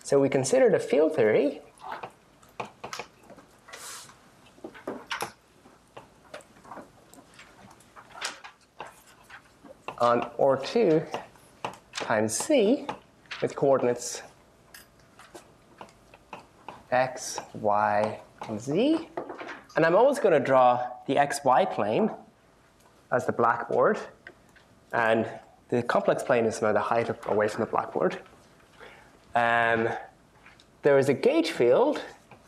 So we considered a field theory on R2 times C with coordinates x, y, and z. And I'm always going to draw the xy plane as the blackboard, and the complex plane is now the height away from the blackboard. There is a gauge field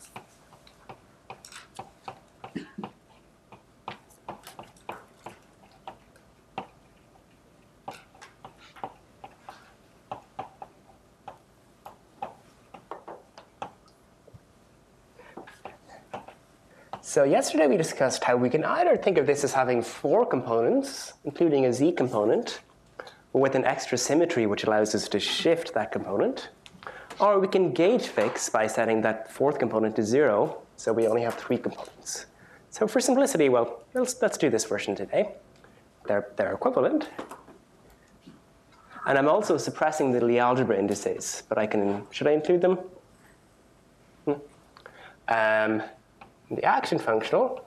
So yesterday we discussed how we can either think of this as having 4 components, including a z component, with an extra symmetry which allows us to shift that component, or we can gauge fix by setting that 4th component to 0, so we only have 3 components. So for simplicity, well, let's do this version today. They're equivalent. And I'm also suppressing the Lie algebra indices, but should I include them? The action functional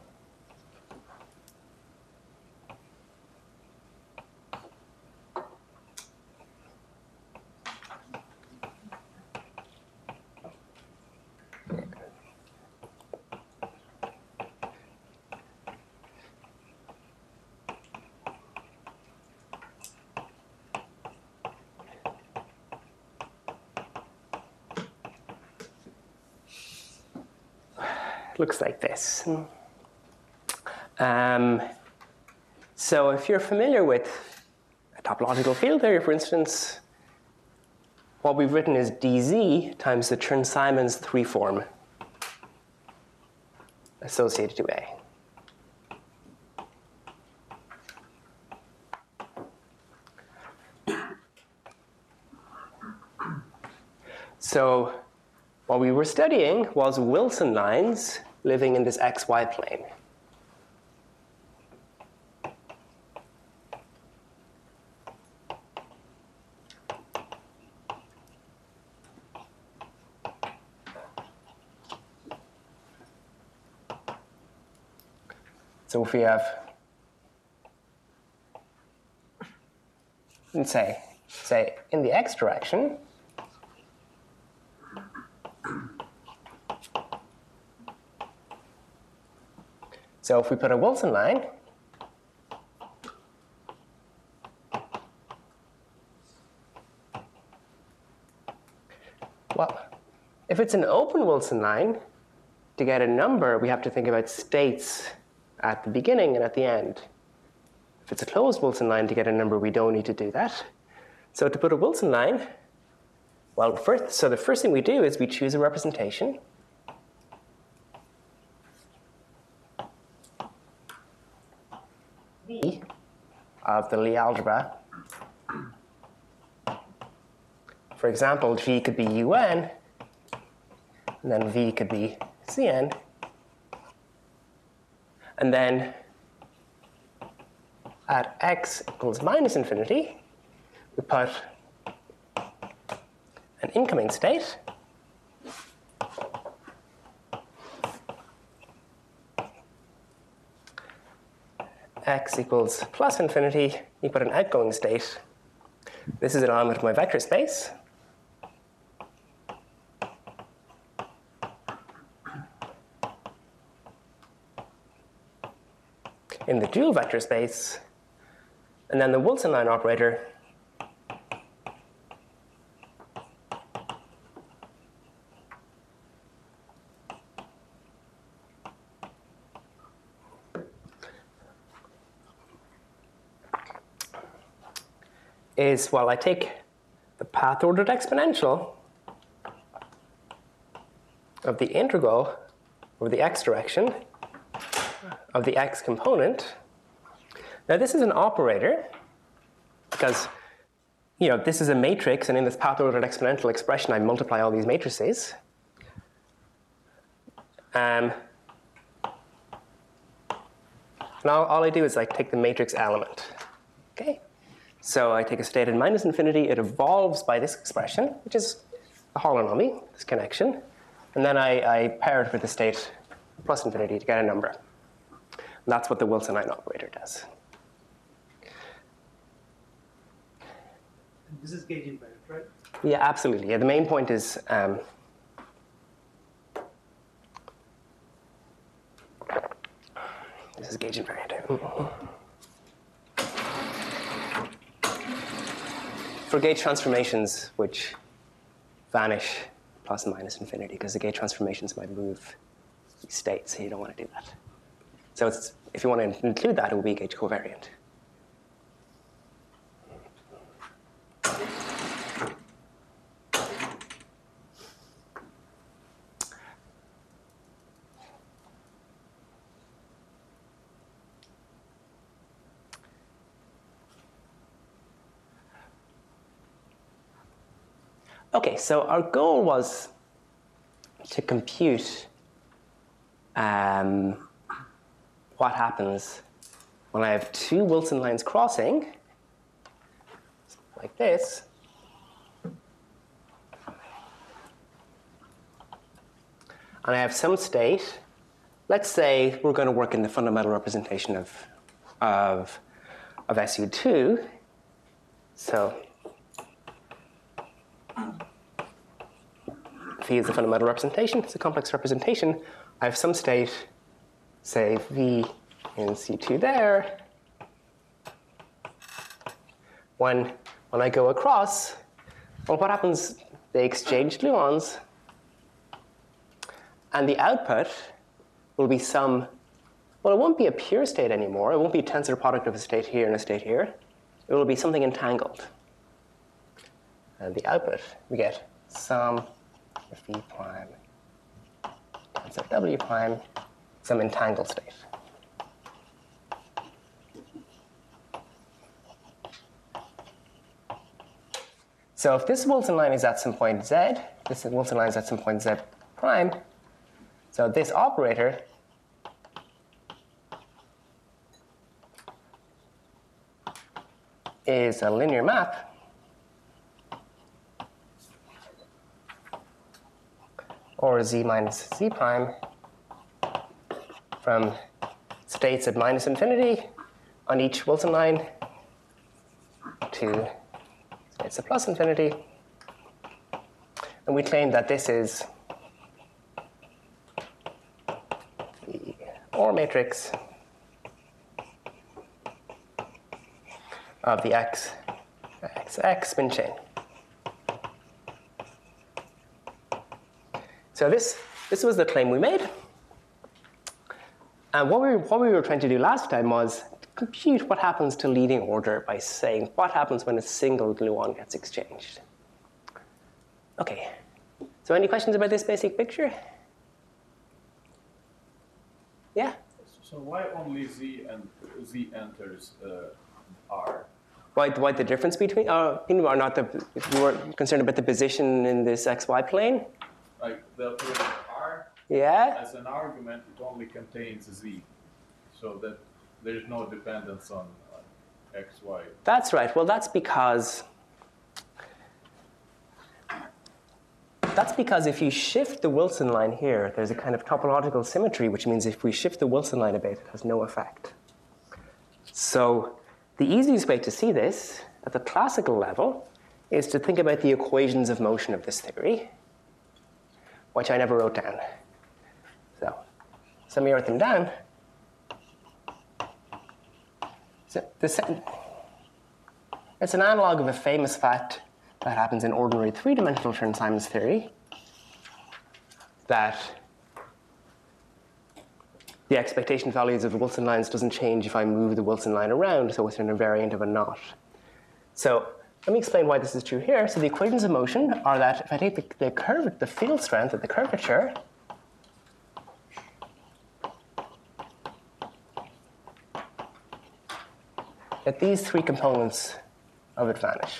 looks like this. So if you're familiar with a topological field theory, for instance, what we've written is dz times the Chern-Simons 3 form associated to A. So what we were studying was Wilson lines living in this xy plane. So if we have, let's say in the x direction, so if we put a Wilson line, well, if it's an open Wilson line, to get a number, we have to think about states at the beginning and at the end. If it's a closed Wilson line, to get a number, we don't need to do that. So to put a Wilson line, well, the first thing we do is we choose a representation. V of the Lie algebra. For example, G could be UN, and then V could be Cn. And then at x equals minus infinity, we put an incoming state. X equals plus infinity, you put an outgoing state. This is an element of my vector space. In the dual vector space, and then the Wilson line operator is, well, I take the path-ordered exponential of the integral over the x direction of the x component. Now this is an operator because this is a matrix, and in this path-ordered exponential expression I multiply all these matrices. Now all I do is I take the matrix element. Okay? So I take a state at minus infinity, it evolves by this expression, which is a holonomy, this connection, and then I pair it with the state plus infinity to get a number. And that's what the Wilson-Knight operator does. And this is gauge invariant, right? Yeah, absolutely. Yeah, the main point is this is gauge invariant. For gauge transformations which vanish plus and minus infinity, because the gauge transformations might move these states, so you don't want to do that. So if you want to include that, it will be gauge covariant. Okay, so our goal was to compute what happens when I have two Wilson lines crossing, like this, and I have some state. Let's say we're going to work in the fundamental representation of SU2. So V is the fundamental representation. It's a complex representation. I have some state, say V in C2 there. When I go across, well, what happens? They exchange gluons, and the output will be some, well, it won't be a pure state anymore. It won't be a tensor product of a state here and a state here. It will be something entangled. And the output, we get some V prime tensor W prime, some entangled state. So if this Wilson line is at some point Z, this Wilson line is at some point Z prime, so this operator is a linear map or Z minus Z prime from states at minus infinity on each Wilson line to states at plus infinity. And we claim that this is the OR matrix of the XX spin chain. So this was the claim we made. And what we were trying to do last time was compute what happens to leading order by saying what happens when a single gluon gets exchanged. Okay, so any questions about this basic picture? Yeah? So why only Z enters R? Why the difference between, you are not you were concerned about the position in this XY plane? Like the operator R, yeah? as an argument, it only contains Z, so that there's no dependence on X, Y. That's right. Well, that's because if you shift the Wilson line here, there's a kind of topological symmetry, which means if we shift the Wilson line a bit, it has no effect. So the easiest way to see this at the classical level is to think about the equations of motion of this theory, which I never wrote down. So let me write them down. So it's an analog of a famous fact that happens in ordinary three-dimensional Chern-Simons theory, that the expectation values of the Wilson lines doesn't change if I move the Wilson line around, so it's an invariant of a knot. So let me explain why this is true here. So the equations of motion are that if I take the field strength of the curvature, that these three components of it vanish.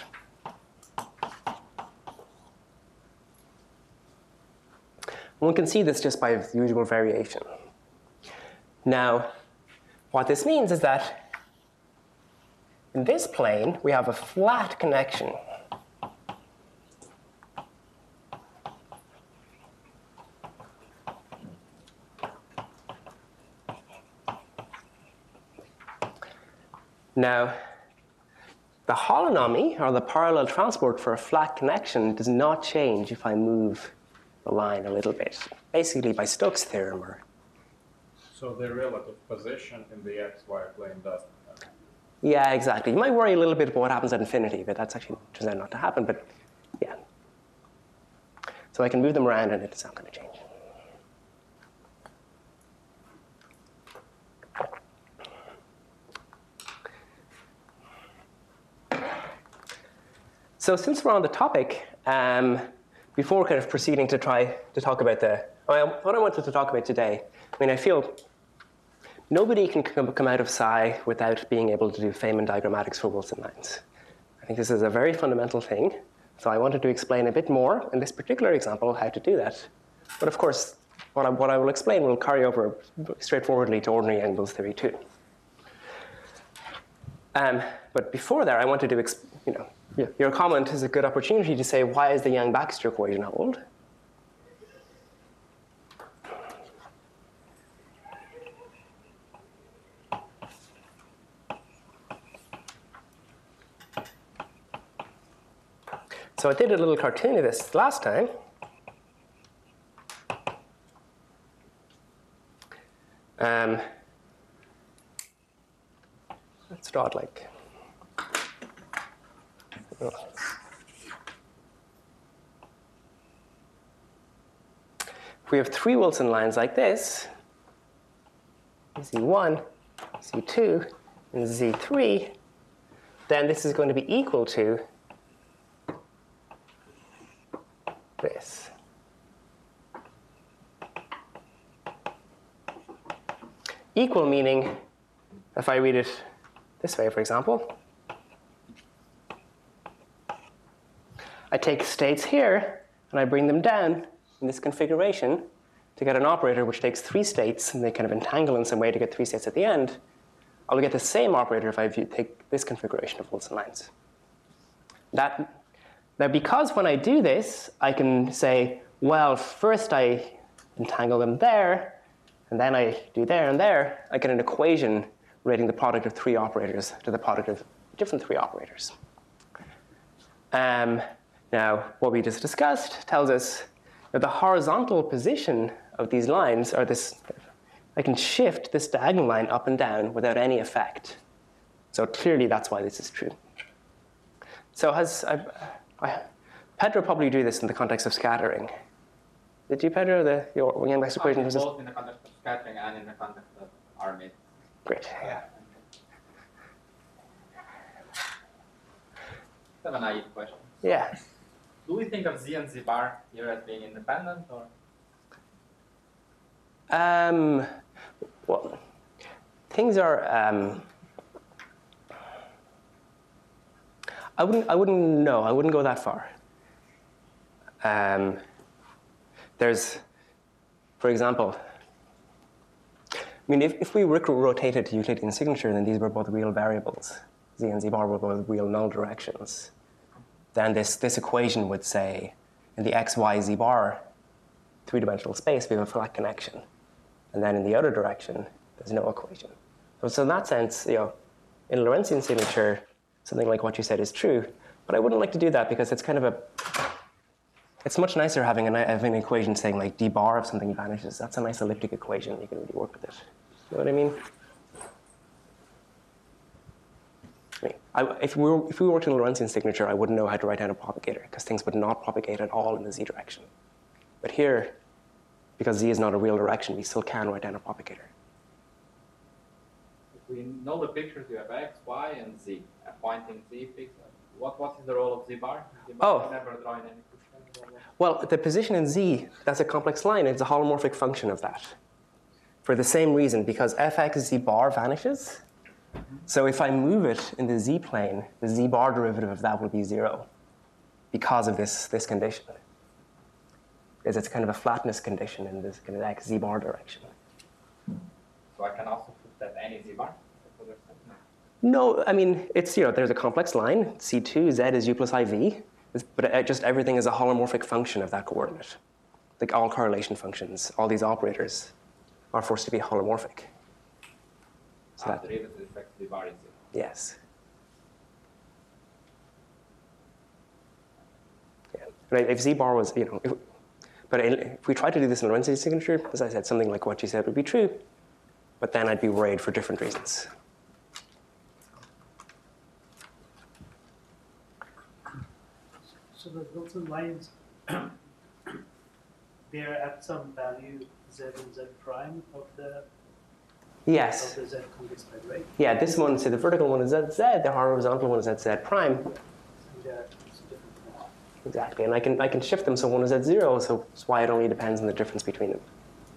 One can see this just by the usual variation. Now, what this means is that in this plane, we have a flat connection Now, the holonomy, or the parallel transport for a flat connection, does not change if I move the line a little bit, basically by Stokes' theorem. So the relative position in the xy plane doesn't matter. Yeah, exactly. You might worry a little bit about what happens at infinity, but that's actually turns out not to happen, but yeah. So I can move them around and it's not going to change. So since we're on the topic, before kind of proceeding to try to talk about what I wanted to talk about today, I mean, I feel nobody can come out of psi without being able to do Feynman diagrammatics for Wilson lines. I think this is a very fundamental thing, so I wanted to explain a bit more in this particular example how to do that. But of course, what I will explain will carry over straightforwardly to ordinary angles theory too. But before that, I wanted to, your comment is a good opportunity to say, why is the Yang-Baxter equation old? So I did a little cartoon of this last time. Let's draw it like. If we have three Wilson lines like this, Z1, Z2, and Z3, then this is going to be equal to this. Equal meaning, if I read it this way, for example, I take states here and I bring them down in this configuration to get an operator which takes three states and they kind of entangle in some way to get three states at the end. I'll get the same operator if I take this configuration of Wilson lines. Now, because when I do this, I can say, well, first I entangle them there, and then I do there and there, I get an equation relating the product of three operators to the product of different three operators. Now, what we just discussed tells us that the horizontal position of these lines are this. I can shift this diagonal line up and down without any effect. So clearly, that's why this is true. So Pedro probably do this in the context of scattering. Did you, Pedro, your Yang-Baxter equation? Both in the context of scattering and in the context of R-mid. Great, yeah. I have a naive question. Yeah. Do we think of Z and Z bar here as being independent, or? Well, things are. I wouldn't go that far. There's, for example, I mean, if we rotated Euclidean signature, then these were both real variables. Z and Z bar were both real null directions. Then this equation would say, in the x, y, z bar three-dimensional space, we have a flat connection. And then in the other direction, there's no equation. So in that sense, in Lorentzian signature, something like what you said is true. But I wouldn't like to do that because it's kind of it's much nicer having an equation saying like d bar if something vanishes. That's a nice elliptic equation. You can really work with it. You know what I mean? If we worked in Lorentzian signature, I wouldn't know how to write down a propagator because things would not propagate at all in the z direction. But here, because z is not a real direction, we still can write down a propagator. If we know the pictures, you have x, y, and z. A pointing z pixel. What is the role of z bar? Z bar never draw in any picture. Well, the position in z, that's a complex line. It's a holomorphic function of that. For the same reason, because fx z bar vanishes. So if I move it in the z plane, the z bar derivative of that will be 0 because of this condition. Because it's kind of a flatness condition in this kind of x z bar direction. So I can also put that any z bar? No, I mean, it's, there's a complex line, C2, Z is U plus IV, but just everything is a holomorphic function of that coordinate. Like all correlation functions, all these operators are forced to be holomorphic. So that derivative effect z bar is 0. Yes. Yeah. Right, if z bar was, but if we tried to do this in Lorentz signature, as I said, something like what you said would be true, but then I'd be worried for different reasons. So the Wilson lines, they're at some value z and z prime of the Yes. of the z convex bed, right? Yeah, this one, so the vertical one is z, the horizontal one is z prime. And they're different. Exactly, and I can shift them so one is at 0, so that's why it only depends on the difference between them.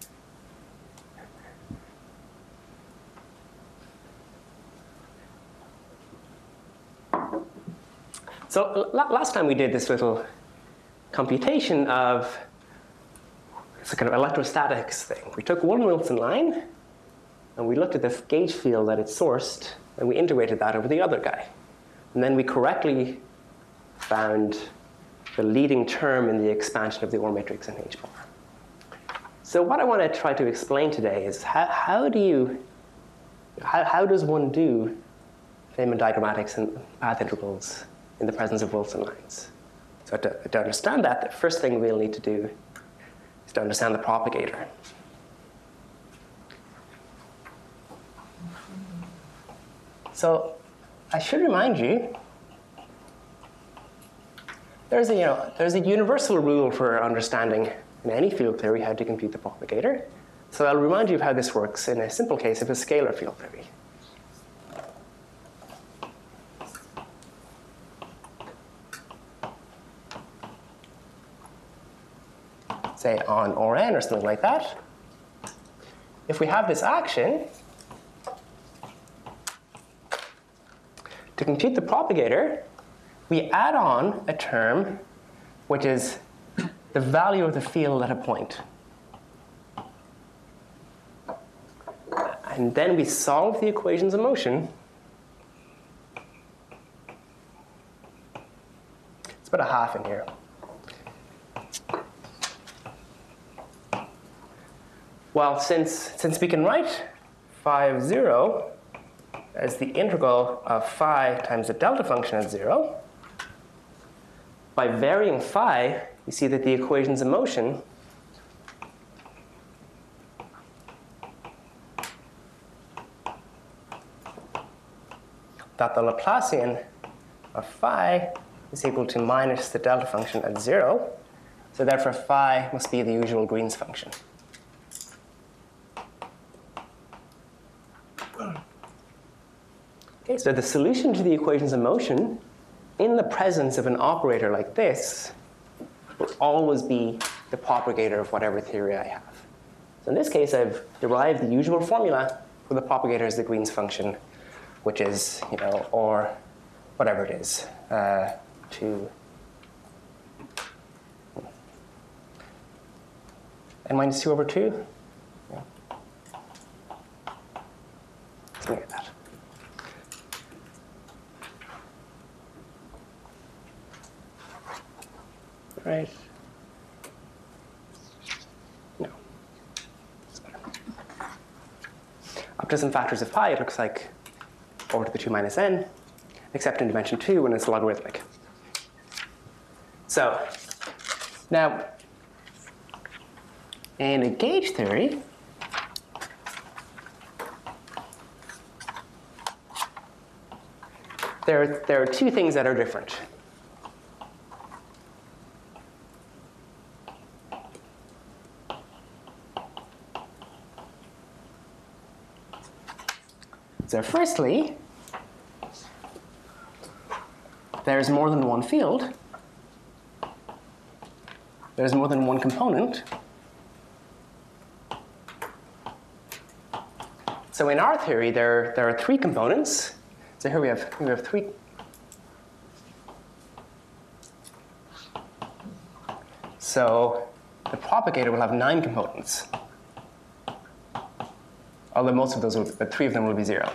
So last time we did this little computation of it's a kind of electrostatics thing. We took one Wilson line, and we looked at the gauge field that it sourced, and we integrated that over the other guy. And then we correctly found the leading term in the expansion of the Orr matrix in H bar. So what I want to try to explain today is how does one do Feynman diagrammatics and path integrals in the presence of Wilson lines? So to understand that, the first thing we'll need to do is to understand the propagator. So I should remind you, there's a universal rule for understanding in any field theory how to compute the propagator. So I'll remind you of how this works in a simple case of a scalar field theory. Say on or n or something like that. If we have this action, to compute the propagator, we add on a term which is the value of the field at a point. And then we solve the equations of motion. Let's put a half in here. Well, since we can write phi of 0 as the integral of phi times the delta function at 0, by varying phi, you see that the equations of motion that the Laplacian of phi is equal to minus the delta function at 0. So therefore, phi must be the usual Green's function. Okay, so the solution to the equations of motion in the presence of an operator like this will always be the propagator of whatever theory I have. So in this case, I've derived the usual formula for the propagator as the Green's function, which is, or whatever it is, to n minus 2 over 2. Yeah. Something like that. Right? No. That's better. Up to some factors of pi, it looks like over to the 2 minus n, except in dimension 2 when it's logarithmic. So, now, in a gauge theory, there are two things that are different. So firstly, there's more than one field. There's more than one component. So in our theory, there are 3 components. So here we have 3. So the propagator will have 9 components. Although most of those, but 3 of them will be 0.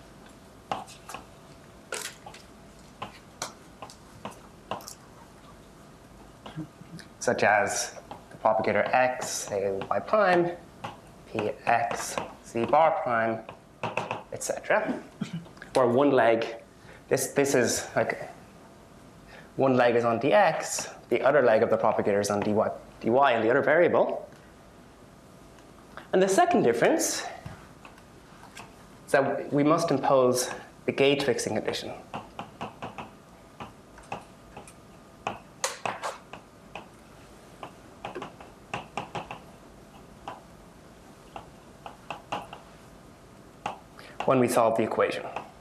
Such as the propagator x, say y prime, p x, z bar prime, etc. where one leg, this is like, one leg is on dx, the other leg of the propagator is on dy and the other variable. And the second difference is that we must impose the gauge fixing condition. When we solve the equation.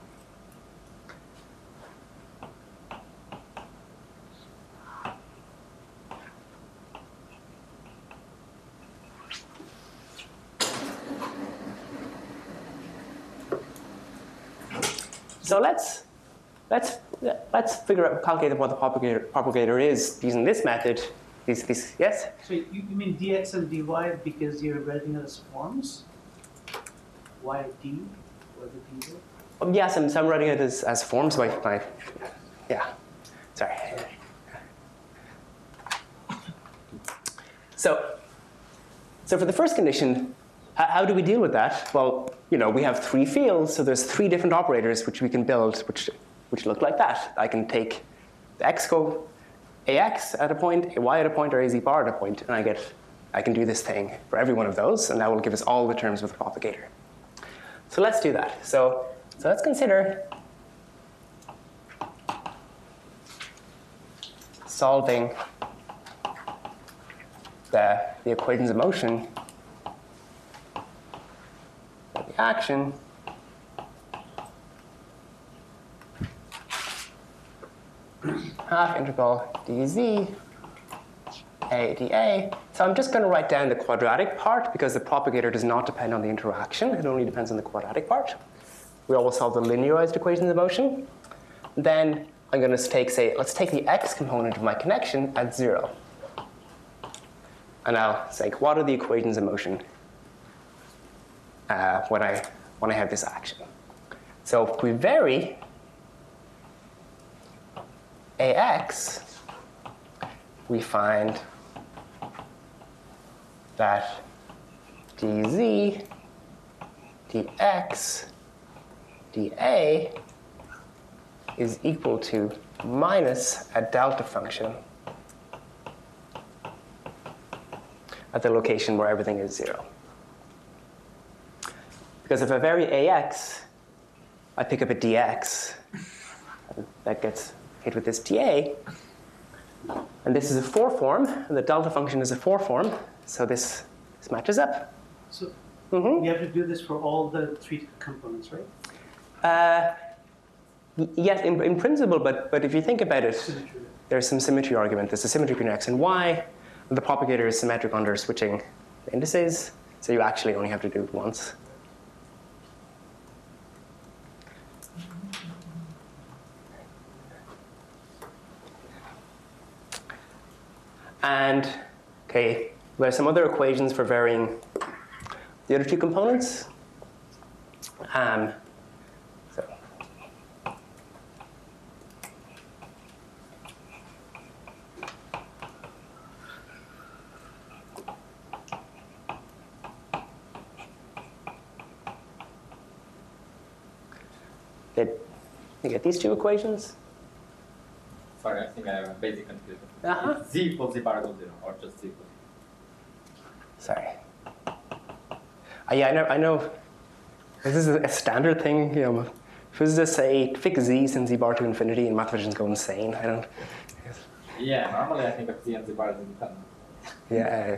So let's figure out, calculate what the propagator is using this method. These yes? So you mean dx and dy because you're writing it as forms? Why d? Or the d? Yes, I'm writing it as forms by yeah. Sorry. So for the first condition, how do we deal with that? Well, we have three fields, so there's three different operators which we can build, which look like that. I can take the x ax at a point, y at a point, or az bar at a point, and I can do this thing for every one of those, and that will give us all the terms of the propagator. So let's do that. So let's consider solving the equations of motion, the action, half integral dz a dA. So I'm just going to write down the quadratic part because the propagator does not depend on the interaction. It only depends on the quadratic part. We always solve the linearized equations of motion. Then I'm going to take, let's take the x component of my connection at 0. And I'll say, what are the equations of motion when I have this action? So if we vary ax, we find that dz, dx, dA is equal to minus a delta function at the location where everything is 0. Because if I vary ax, I pick up a dx, and that gets hit with this dA. And this is a 4 form, and the delta function is a 4 form, so this matches up. So you have to do this for all the three components, right? Yes, in principle, but if you think about it, there's some symmetry argument. There's a symmetry between x and y. The propagator is symmetric under switching the indices, so you actually only have to do it once. And, okay, there are some other equations for varying the other two components. Did you get these two equations? Sorry, I think I have a basic confusion. Z equals Z bar equals 0, or just Z equals 0. Sorry. Yeah, I know. This is a standard thing. Physicists say fix Z, send Z bar to infinity, and mathematicians go insane. I don't. Yeah, normally I think of Z and Z bar as independent. Yeah.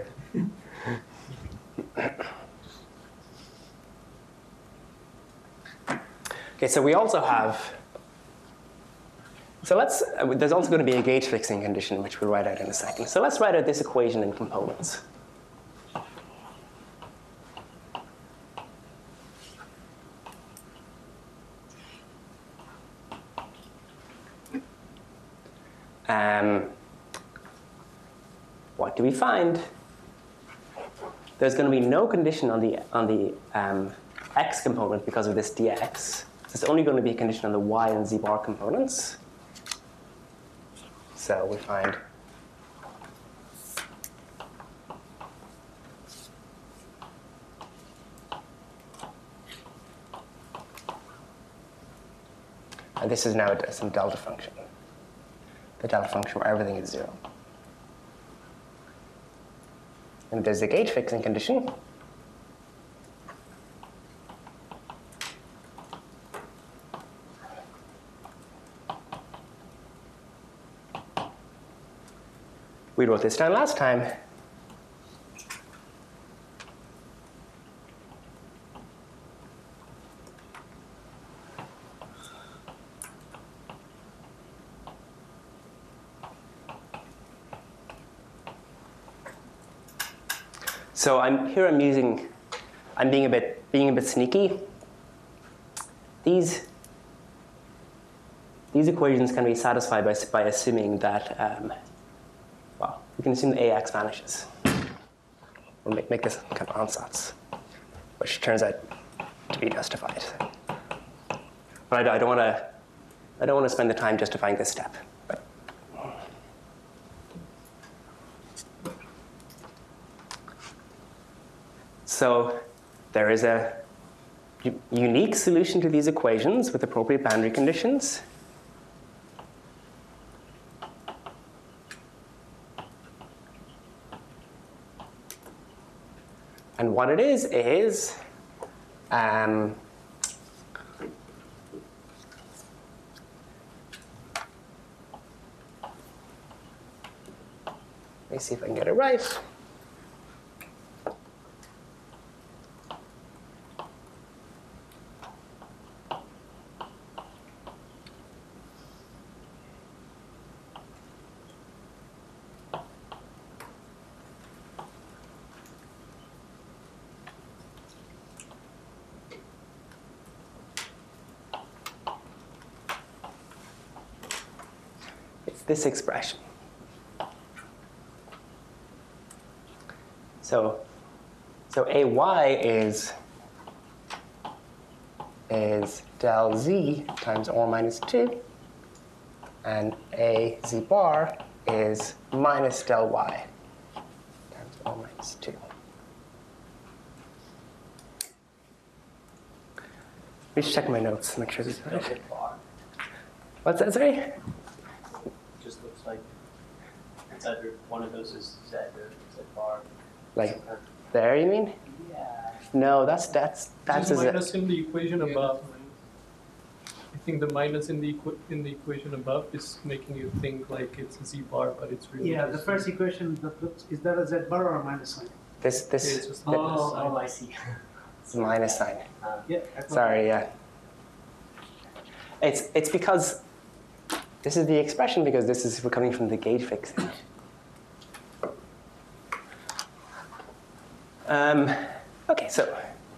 Okay, so we also have. So there's also going to be a gauge fixing condition, which we'll write out in a second. So let's write out this equation in components. What do we find? There's going to be no condition on the x component because of this dx. There's only going to be a condition on the y and z bar components. So we find And this is now some delta function. The delta function where everything is 0. And there's the gauge fixing condition. We wrote this down last time. So I'm being a bit sneaky. These equations can be satisfied by assuming that, well, we can assume that AX vanishes. We'll make this kind of ansatz, which turns out to be justified. But I don't want to spend the time justifying this step. But so there is a unique solution to these equations with appropriate boundary conditions. And what it is let me see if I can get it right. This expression. So AY is del z times or minus 2, and A z bar is minus del y times or minus 2. Let me just check my notes, make sure this is right. What's that, sorry? Just looks like it's either one of those is Z or Z bar. Like there, you mean? Yeah. No, that's There's a minus in the equation above. I think the minus in the equation above is making you think like it's a Z bar, but it's really Yeah, the just first equation, is that a Z bar or a minus sign? this it's just Oh, I see. minus sign. Yeah. I thought- Sorry, yeah. It's because this is the expression because this is coming from the gauge fixing. Okay, so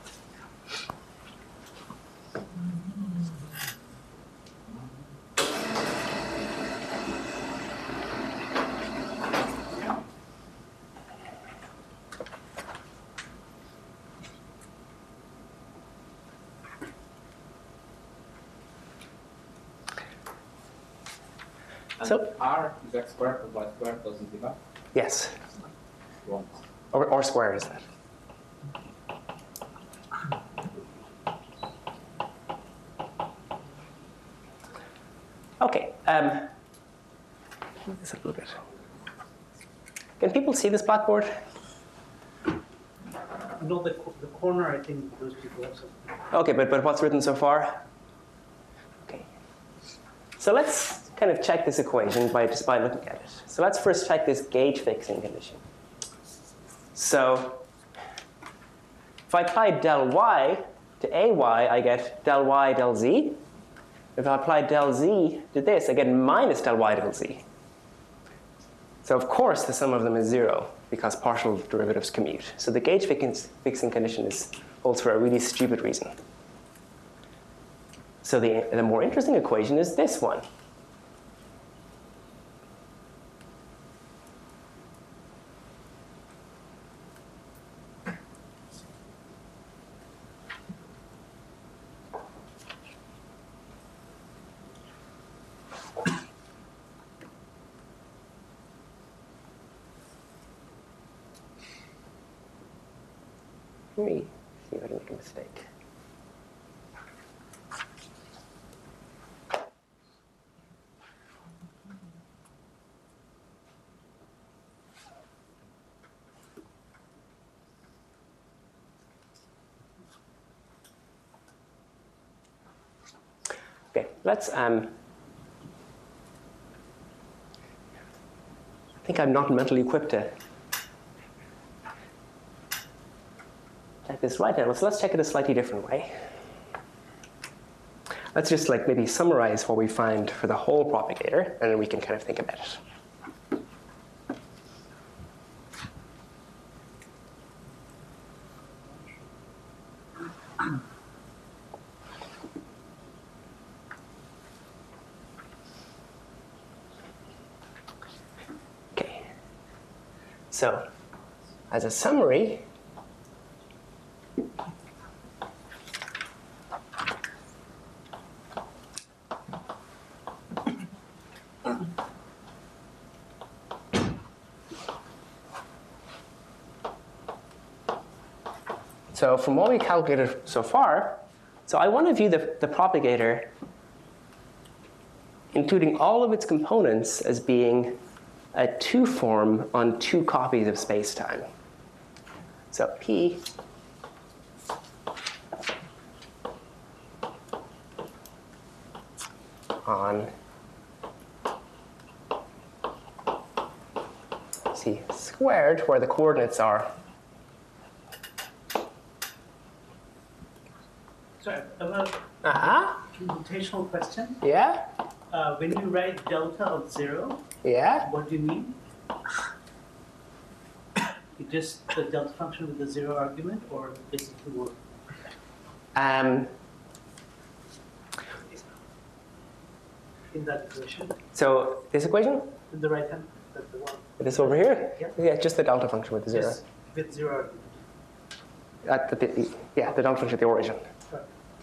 And R is x squared plus y squared plus z bar. yes, Wrong. or square is that? Okay, this a little bit. Can people see this blackboard? No, the corner, I think those people have some. Okay, but what's written so far? Okay. So let's kind of check this equation just by looking at it. So let's first check this gauge fixing condition. So if I apply del y to AY, I get del y del z. If I apply del z to this, I get minus del y del z. So of course the sum of them is 0 because partial derivatives commute. So the gauge fixing condition holds for a really stupid reason. So the more interesting equation is this one. Let me see if I can make a mistake. let's, I think I'm not mentally equipped to check this right now. So let's check it a slightly different way. Let's just like maybe summarize what we find for the whole propagator, and then we can kind of think about it. Okay. So, as a summary, so from what we calculated so far, so I want to view the propagator, including all of its components, as being a 2-form on 2 copies of space-time. So P on C squared, where the coordinates are. Sorry, about computational question. Yeah? When you write delta of 0, Yeah? what do you mean? It just the delta function with the 0 argument, or basically what? In that equation, So this equation, in the right hand, the one. this over here? Yeah. Yeah, just the delta function with the 0. Just with 0 argument. Yeah, the delta function at the origin. Right.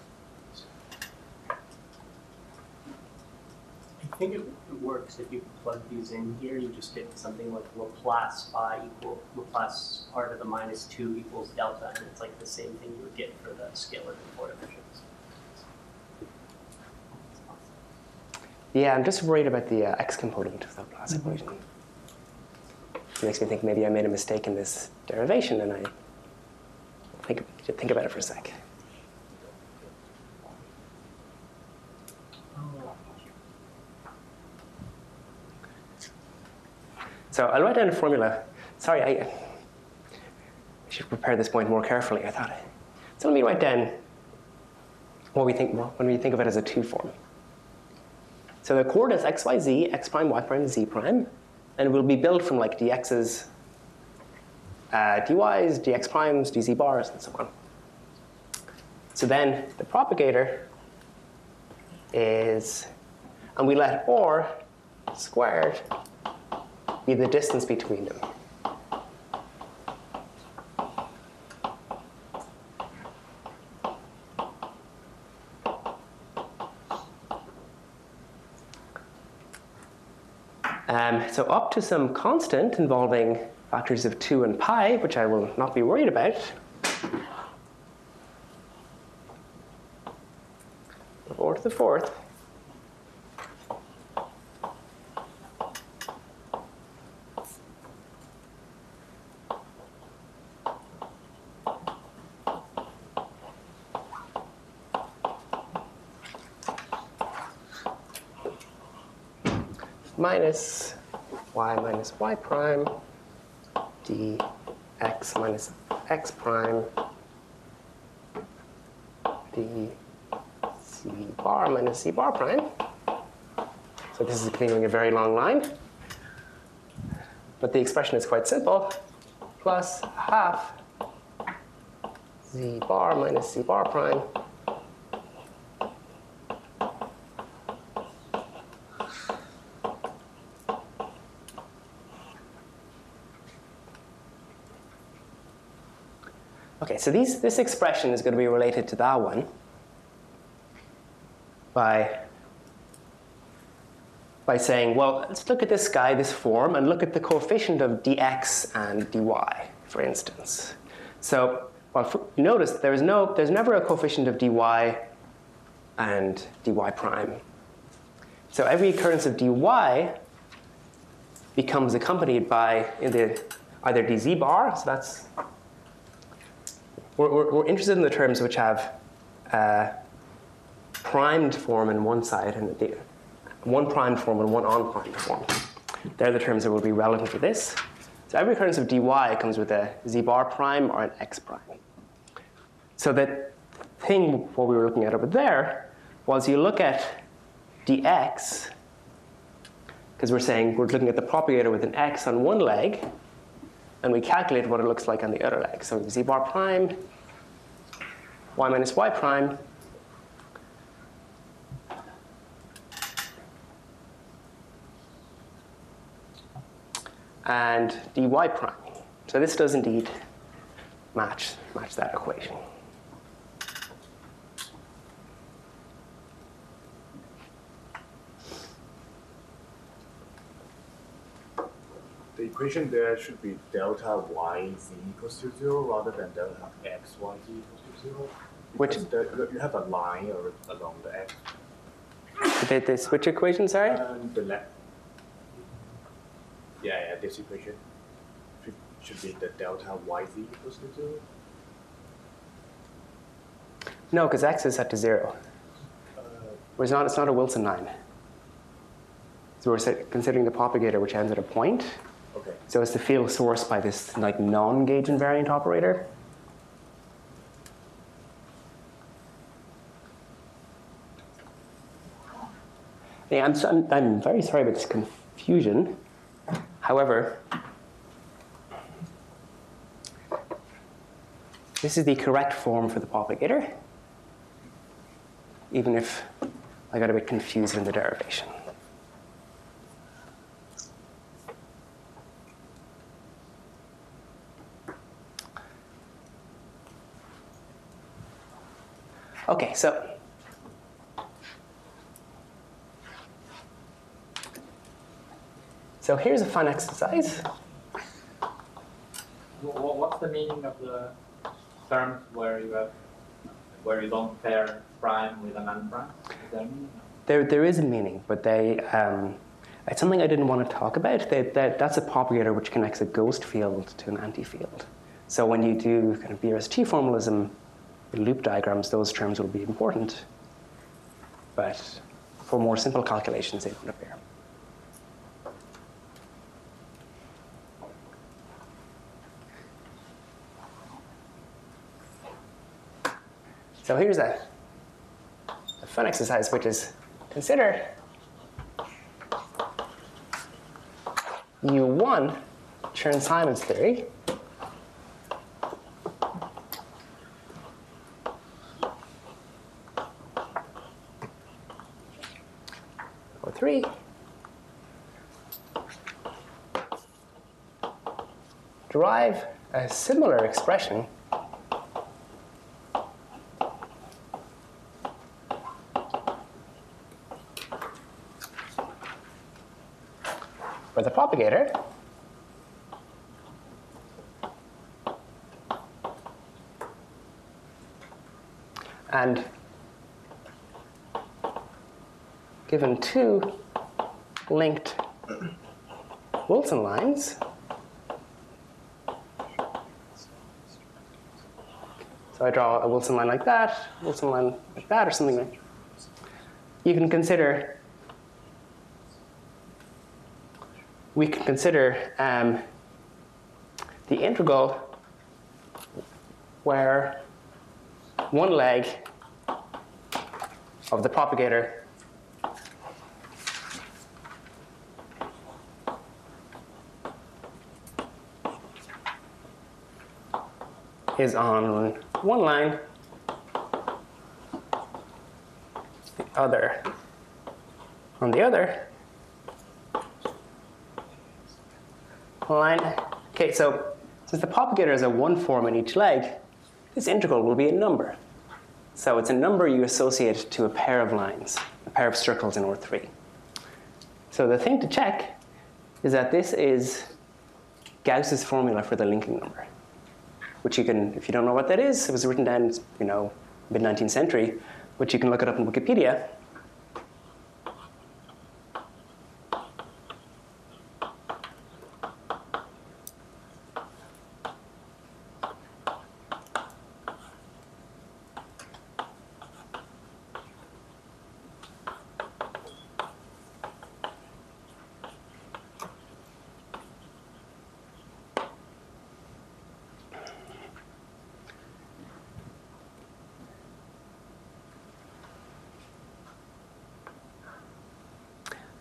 I think it works if you plug these in here. You just get something like Laplace phi equal Laplace r to the -2 equals delta, and it's like the same thing you would get for the scalar coefficients. Yeah, I'm just worried about the x component of the Laplace equation. It makes me think maybe I made a mistake in this derivation, and I think about it for a sec. So I'll write down a formula. Sorry, I should prepare this point more carefully, I thought. So let me write down what we think when we think of it as a 2-form. So the coordinates x, y, z, x prime, y prime, z prime, and it will be built from like dx's, dy's, dx primes, dz bars, and so on. So then the propagator is, and we let r squared be the distance between them. So up to some constant involving factors of 2 and pi, which I will not be worried about, or to the 4th, minus y prime dx minus x prime d c bar minus c bar prime. So this is continuing a very long line. But the expression is quite simple. Plus half z bar minus c bar prime Okay, so this expression is going to be related to that one by saying, well, let's look at this guy, this form, and look at the coefficient of dx and dy, for instance. So, well, notice there's never a coefficient of dy and dy prime. So every occurrence of dy becomes accompanied by either dz bar, so that's we're interested in the terms which have primed form in one side and the one primed form and one unprimed form. They're the terms that will be relevant for this. So every occurrence of dy comes with a z bar prime or an x prime. So the thing, what we were looking at over there, was you look at dx, because we're saying we're looking at the propagator with an x on one leg, and we calculate what it looks like on the other leg. So z bar prime, y minus y prime, and dy prime. So this does indeed match that equation. The equation there should be delta y z equals to 0 rather than delta x y z equals to 0. Which you have a line along the x. this which equation? Sorry. The left. Yeah, this equation should be the delta y z equals to 0. No, because x is set to 0. It's not a Wilson line. So we're considering the propagator which ends at a point. Okay. So it's the field source by this like non-gauge invariant operator. Yeah, I'm very sorry about this confusion. However, this is the correct form for the propagator, even if I got a bit confused in the derivation. Okay, so here's a fun exercise. What's the meaning of the terms where you don't pair prime with an unprime? Is there a meaning? There is a meaning, but it's something I didn't want to talk about. That's a propagator which connects a ghost field to an anti-field. So when you do kind of BRST formalism, loop diagrams, those terms will be important. But for more simple calculations, they don't appear. So here's a fun exercise, which is consider U1, Chern-Simons theory. Or 3. Derive a similar expression for the propagator and given two linked Wilson lines, so I draw a Wilson line like that, Wilson line like that, or something like that. You can consider we can consider the integral where one leg of the propagator is on one line, the other on the other line. Okay, so since the propagator is a one form in each leg, this integral will be a number. So it's a number you associate to a pair of lines, a pair of circles in OR3. So the thing to check is that this is Gauss's formula for the linking number, which you can, if you don't know what that is, it was written down, mid-19th century, which you can look it up in Wikipedia.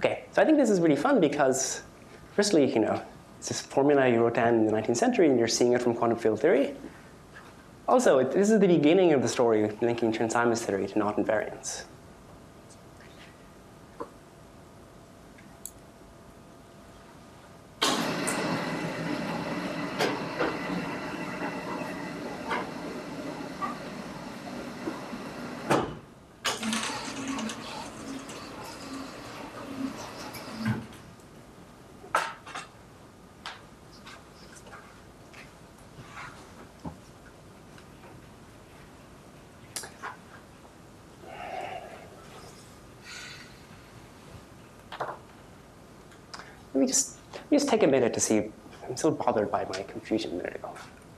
Okay, so I think this is really fun because, firstly, it's this formula you wrote down in the 19th century, and you're seeing it from quantum field theory. Also, this is the beginning of the story linking Chern-Simons theory to knot invariance. Let me just take a minute to see. I'm so bothered by my confusion a minute ago.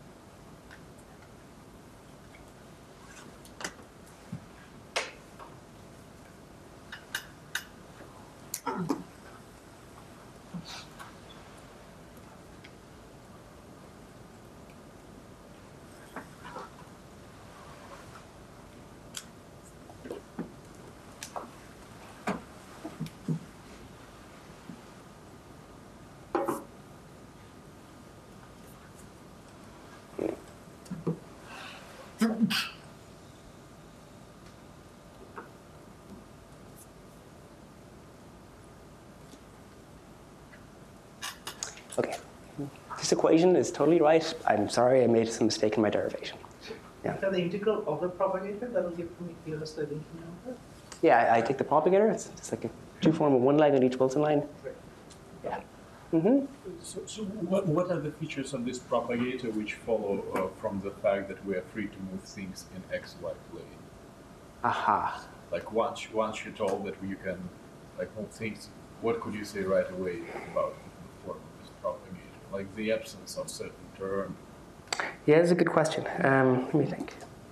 Okay, this equation is totally right. I'm sorry I made some mistake in my derivation. Yeah. After the integral of the propagator, that will give us the linking number? Yeah, I take the propagator. It's just like a two-form of one leg on each Wilson line. Right. Yeah. Mm-hmm. So what are the features of this propagator which follow from the fact that we are free to move things in XY plane? Aha. Like once you're told that you can move things, what could you say right away about the form of this propagator? Like the absence of certain term. Yeah, that's a good question. Let me think.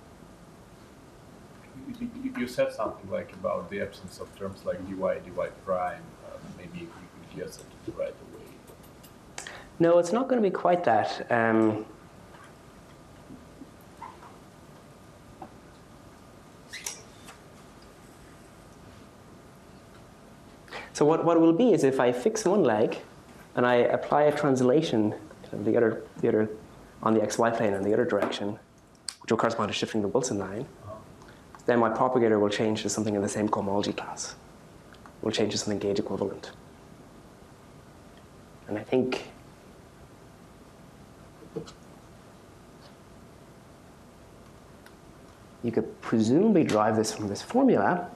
You said something like about the absence of terms like dy prime. Maybe you could guess it right away. No, it's not going to be quite that. So what it will be is if I fix one leg and I apply a translation of the other on the xy plane in the other direction, which will correspond to shifting the Wilson line, then my propagator will change to something in the same cohomology class. It will change to something gauge equivalent. And I think you could presumably derive this from this formula.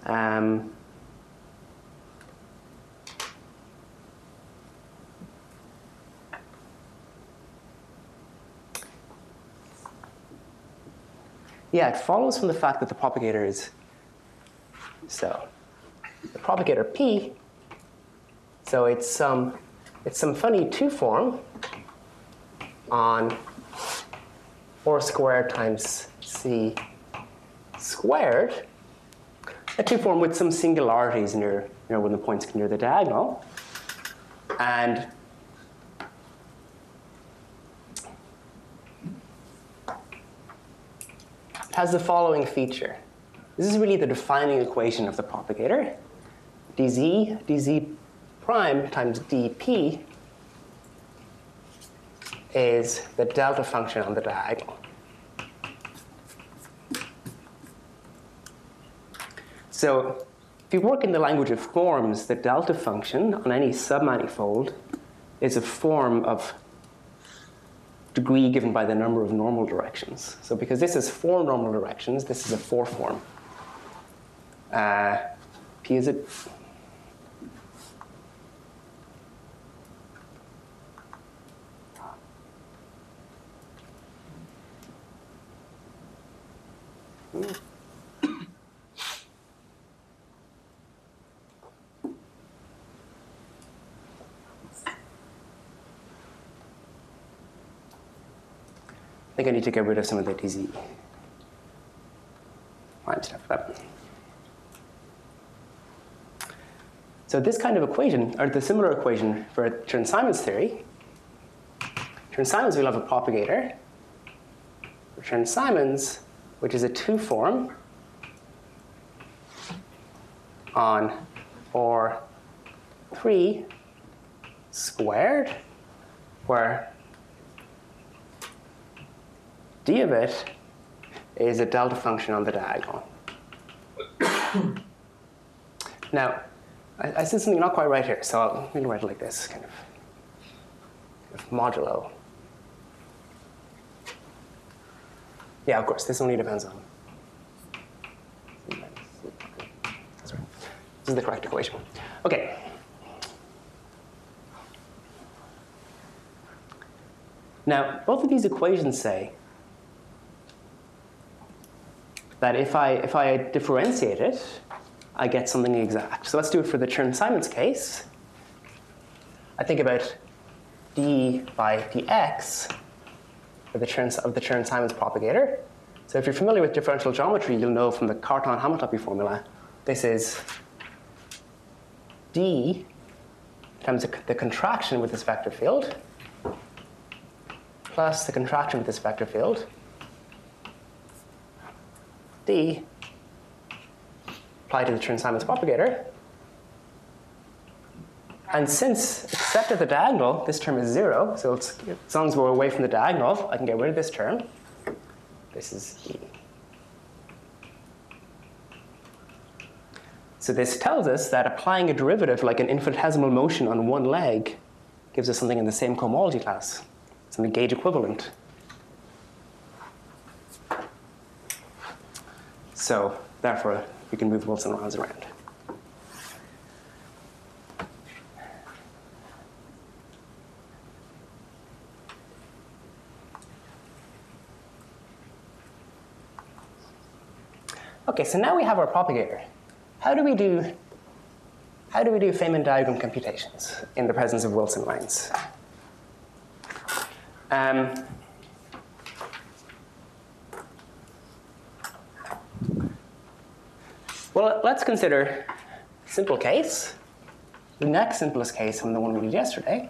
Yeah, it follows from the fact that the propagator is, so the propagator P, so it's some funny two form on 4 squared times C squared, a two form with some singularities near, when the points near the diagonal, and it has the following feature. This is really the defining equation of the propagator. dz prime times dp is the delta function on the diagonal. So if you work in the language of forms, the delta function on any submanifold is a form of degree given by the number of normal directions. So because this is 4 normal directions, this is a 4 form. P is it? I think I need to get rid of some of the dz prime stuff. So this kind of equation, or the similar equation for Chern-Simons theory, Chern-Simons will have a propagator. For Chern-Simons, which is a 2 form on 4 3 squared, where d of it is a delta function on the diagonal. Now, I said something not quite right here, so I'm going to write it like this, kind of modulo. Yeah, of course, this only depends on. That's right. This is the correct equation. Okay. Now, both of these equations say that if I differentiate it, I get something exact. So let's do it for the Chern-Simons case. I think about d by dx of the Chern-Simons propagator. So if you're familiar with differential geometry, you'll know from the Cartan-Hammurabi formula, this is d times the contraction with this vector field plus the contraction with this vector field, d applied to the Chern-Simons propagator. And since, except at the diagonal, this term is 0, so as long as we're away from the diagonal, I can get rid of this term. This is e. So this tells us that applying a derivative like an infinitesimal motion on one leg gives us something in the same cohomology class, something gauge equivalent. So therefore, we can move Wilson lines around. Okay, so now we have our propagator. How do we do Feynman diagram computations in the presence of Wilson lines? Well, let's consider a simple case, the next simplest case from the one we did yesterday.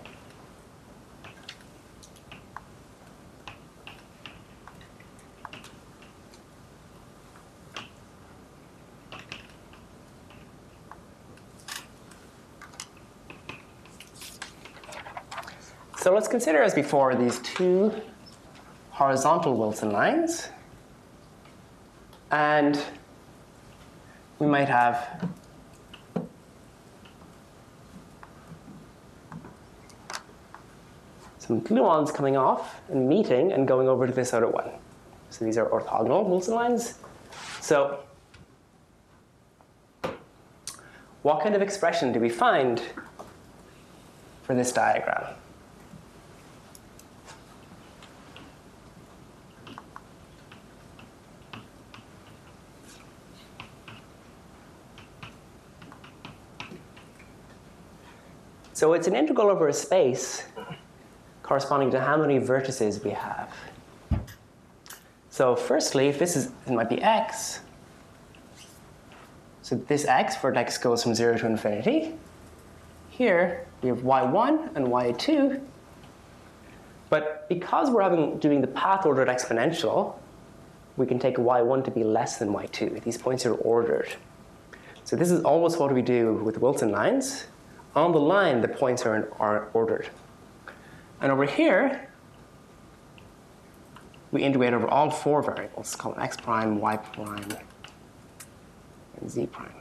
So let's consider, as before, these two horizontal Wilson lines. And we might have some gluons coming off and meeting and going over to this other one. So these are orthogonal Wilson lines. So what kind of expression do we find for this diagram? So it's an integral over a space corresponding to how many vertices we have. So firstly, if it might be x. So this x vertex goes from 0 to infinity. Here we have y1 and y2. But because we're doing the path-ordered exponential, we can take y1 to be less than y2. These points are ordered. So this is almost what we do with Wilson lines. On the line, the points are ordered. And over here, we integrate over all four variables, called x prime, y prime, and z prime.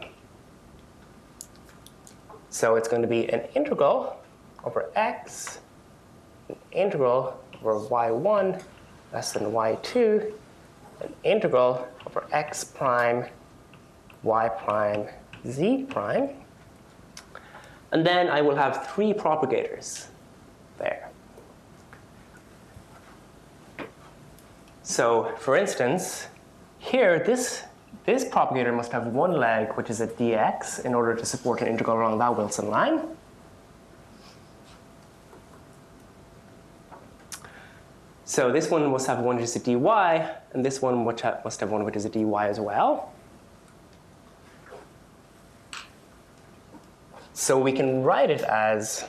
So it's going to be an integral over x, an integral over y1 less than y2, an integral over x prime, y prime, z prime. And then I will have three propagators there. So for instance, here this propagator must have one leg, which is a dx, in order to support an integral along that Wilson line. So this one must have one which is a dy, and this one must have one which is a dy as well. So we can write it as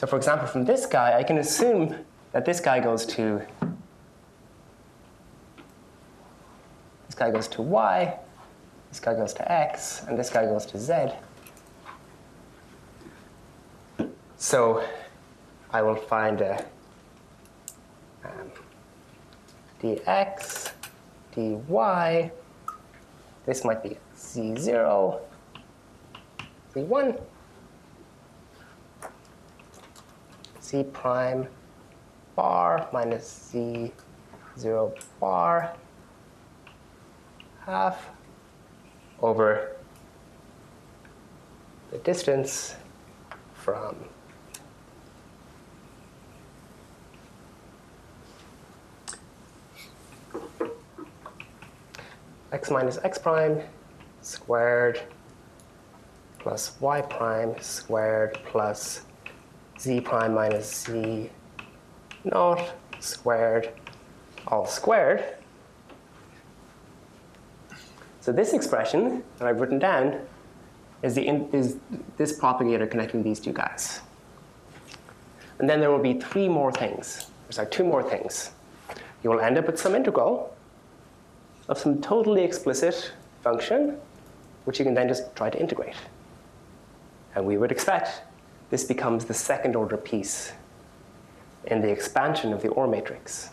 So for example, from this guy, I can assume that this guy goes to y, this guy goes to x, and this guy goes to z. So I will find a dx, dy. This might be z0, z1, z prime bar minus z0 bar half over the distance from x minus x prime squared plus y prime squared plus z prime minus z naught squared all squared. So this expression that I've written down is this propagator connecting these two guys. And then there will be two more things. You will end up with some integral of some totally explicit function, which you can then just try to integrate. And we would expect this becomes the second order piece in the expansion of the OR matrix.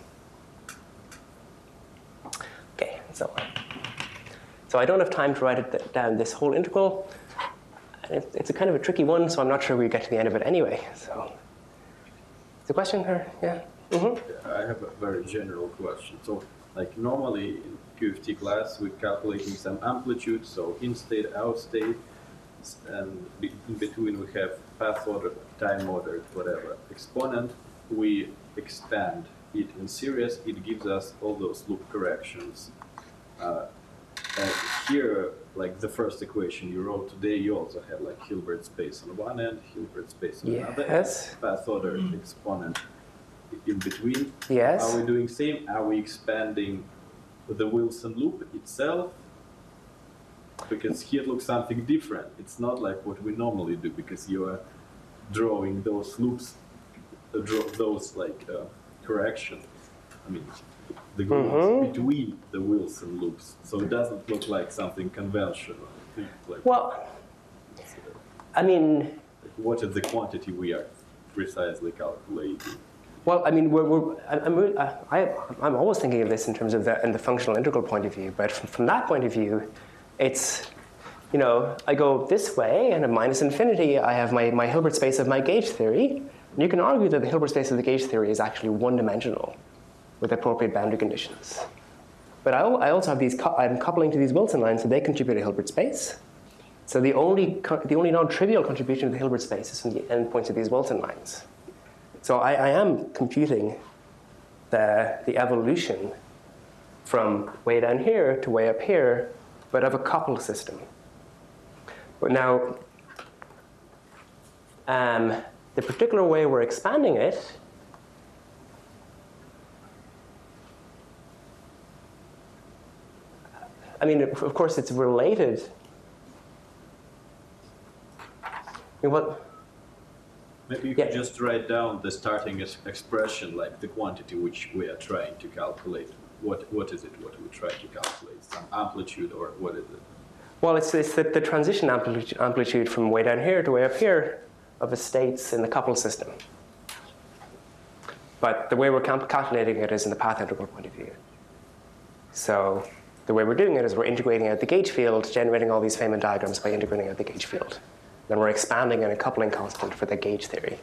Okay, and so on. So I don't have time to write it down, this whole integral. It's a kind of a tricky one, so I'm not sure we get to the end of it anyway. So, is the question here? Yeah? Mm-hmm. I have a very general question. So, like normally in QFT class, we're calculating some amplitude, so in state, out state, and in between we have path ordered, time ordered, whatever. Exponent, we expand it in series, it gives us all those loop corrections. And here, like the first equation you wrote today, you also had like Hilbert space on one end, Hilbert space on another end, path ordered exponent in between. Yes. Are we doing same? Are we expanding the Wilson loop itself? Because here it looks something different. It's not like what we normally do, because you are drawing those loops, those like corrections. I mean, the grooves between the Wilson loops. So it doesn't look like something conventional. Like, well, I mean, what is the quantity we are precisely calculating? Well, I mean, I'm always thinking of this in terms of in the functional integral point of view. But from that point of view, it's, you know, I go this way, and at minus infinity, I have my Hilbert space of my gauge theory. And you can argue that the Hilbert space of the gauge theory is actually one-dimensional with appropriate boundary conditions. But I also have these, I'm coupling to these Wilson lines, so they contribute a Hilbert space. So the only non-trivial contribution to the Hilbert space is from the endpoints of these Wilson lines. So I am computing the evolution from way down here to way up here, but of a coupled system. But now, the particular way we're expanding it I mean, of course, it's related. I mean, what? Maybe you could just write down the starting expression, like the quantity which we are trying to calculate. What is it? What we try to calculate? Some amplitude, or what is it? Well, it's the transition amplitude from way down here to way up here of the states in the coupled system. But the way we're calculating it is in the path integral point of view. So the way we're doing it is we're integrating out the gauge field, generating all these Feynman diagrams by integrating out the gauge field. Then we're expanding in a coupling constant for the gauge theory.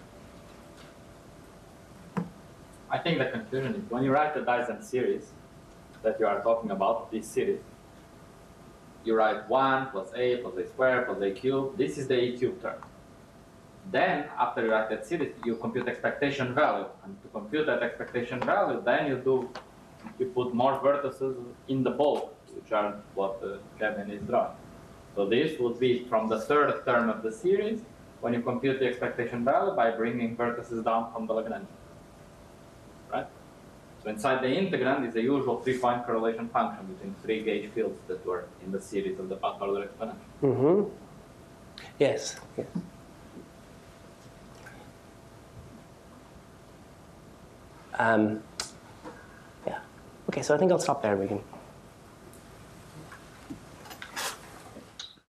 I think the conclusion is when you write the Dyson series that you are talking about, this series, you write 1 plus a plus a squared plus a cubed. This is the a cubed term. Then, after you write that series, you compute expectation value. And to compute that expectation value, then you put more vertices in the bulk, which are what Kevin is drawing. So this would be from the third term of the series when you compute the expectation value by bringing vertices down from the Lagrangian. Right? So inside the integrand is the usual 3-point correlation function between 3 gauge fields that were in the series of the path order exponential. Yes. Yes. Yeah. Okay, so I think I'll stop there. We can